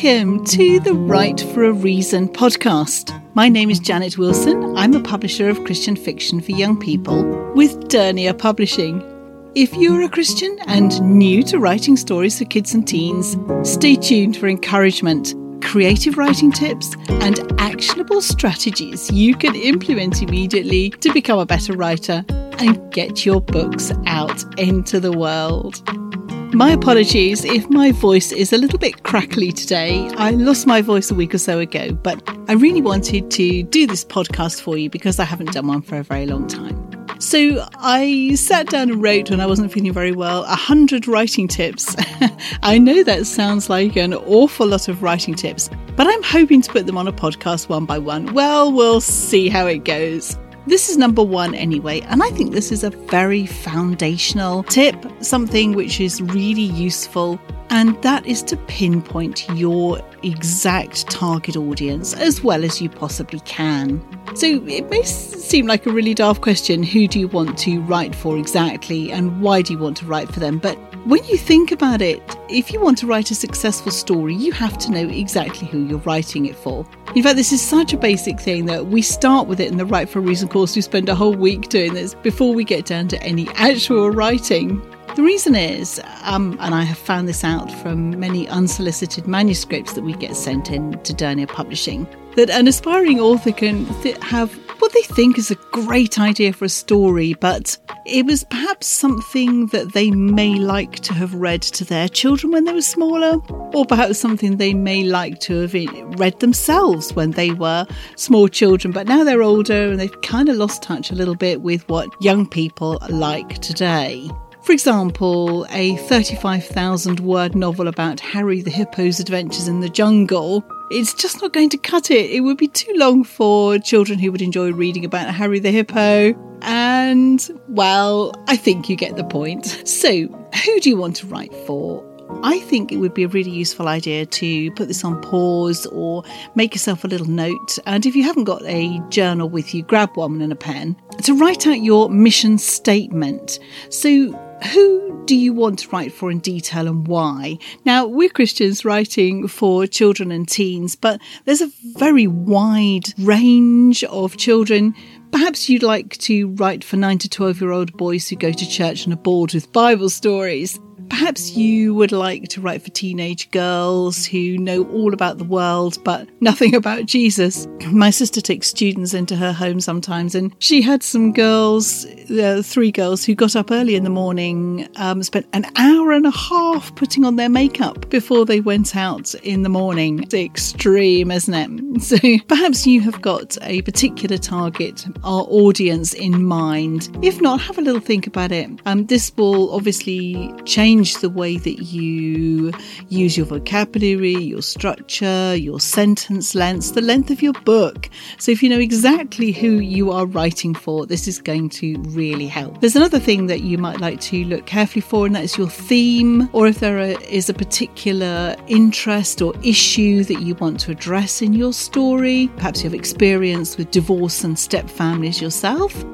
Welcome to the Write for a Reason podcast. My name is Janet Wilson. I'm a publisher of Christian fiction for young people with Dernier Publishing. If you're a Christian and new to writing stories for kids and teens, stay tuned for encouragement, creative writing tips, and actionable strategies you can implement immediately to become a better writer and get your books out into the world. My apologies if my voice is a little bit crackly today. I lost my voice a week or so ago, but I really wanted to do this podcast for you because I haven't done one for a very long time. So I sat down and wrote, when I wasn't feeling very well, 100 writing tips. I know that sounds like an awful lot of writing tips, but I'm hoping to put them on a podcast one by one. Well, we'll see how it goes. This is number one anyway, and I think this is a very foundational tip, something which is really useful, and that is to pinpoint your exact target audience as well as you possibly can. So it may seem like a really daft question, who do you want to write for exactly, and why do you want to write for them? But when you think about it, if you want to write a successful story, you have to know exactly who you're writing it for. In fact, this is such a basic thing that we start with it in the Write for a Reason course. We spend a whole week doing this before we get down to any actual writing. The reason is, and I have found this out from many unsolicited manuscripts that we get sent in to Dernier Publishing, that an aspiring author can have what they think is a great idea for a story, but it was perhaps something that they may like to have read to their children when they were smaller, or perhaps something they may like to have read themselves when they were small children, but now they're older and they've kind of lost touch a little bit with what young people like today. For example, a 35,000 word novel about Harry the Hippo's adventures in the jungle. It's just not going to cut it. It would be too long for children who would enjoy reading about Harry the Hippo. And, well, I think you get the point. So, who do you want to write for? I think it would be a really useful idea to put this on pause or make yourself a little note. And if you haven't got a journal with you, grab one and a pen to write out your mission statement. So who do you want to write for in detail and why? Now, we're Christians writing for children and teens, but there's a very wide range of children. Perhaps you'd like to write for 9 to 12-year-old boys who go to church and are bored with Bible stories. Perhaps you would like to write for teenage girls who know all about the world but nothing about Jesus. My sister takes students into her home sometimes, and she had some girls, 3 girls, who got up early in the morning, spent an hour and a half putting on their makeup before they went out in the morning. It's extreme, isn't it? So perhaps you have got a particular target or audience in mind. If not, have a little think about it. This will obviously change the way that you use your vocabulary, your structure, your sentence lengths, the length of your book. So if you know exactly who you are writing for, this is going to really help. There's another thing that you might like to look carefully for, and that is your theme, or if there is a particular interest or issue that you want to address in your story. Perhaps you have experience with divorce and step families yourself,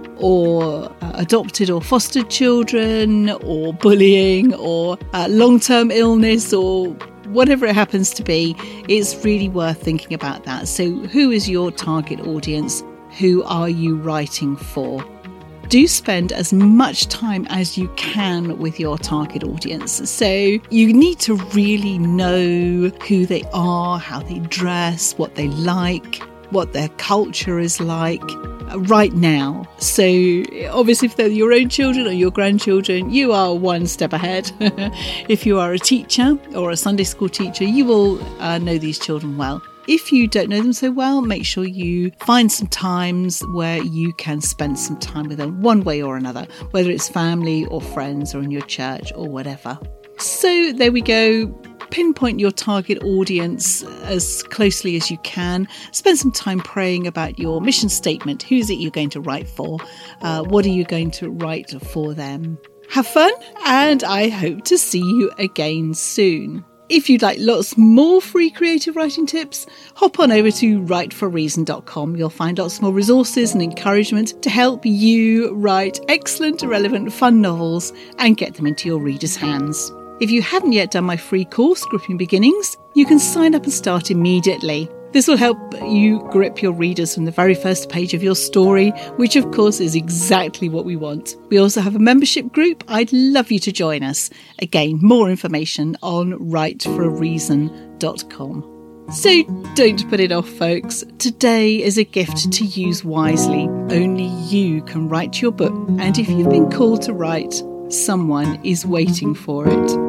or adopted or fostered children, or bullying, or long-term illness, or whatever it happens to be. It's really worth thinking about that. So who is your target audience? Who are you writing for? Do spend as much time as you can with your target audience. So you need to really know who they are, how they dress, what they like, what their culture is like right now. So obviously if they're your own children or your grandchildren, you are one step ahead. If you are a teacher or a Sunday school teacher, you will know these children well. If you don't know them so well, make sure you find some times where you can spend some time with them one way or another, whether it's family or friends or in your church or whatever. So there we go. Pinpoint your target audience as closely as you can. Spend some time praying about your mission statement. Who is it you're going to write for? What are you going to write for them? Have fun, and I hope to see you again soon. If you'd like lots more free creative writing tips, hop on over to writeforreason.com. You'll find lots more resources and encouragement to help you write excellent, relevant, fun novels and get them into your readers' hands. If you haven't yet done my free course, Gripping Beginnings, you can sign up and start immediately. This will help you grip your readers from the very first page of your story, which of course is exactly what we want. We also have a membership group. I'd love you to join us. Again, more information on writefораreason.com. So don't put it off, folks. Today is a gift to use wisely. Only you can write your book. And if you've been called to write, someone is waiting for it.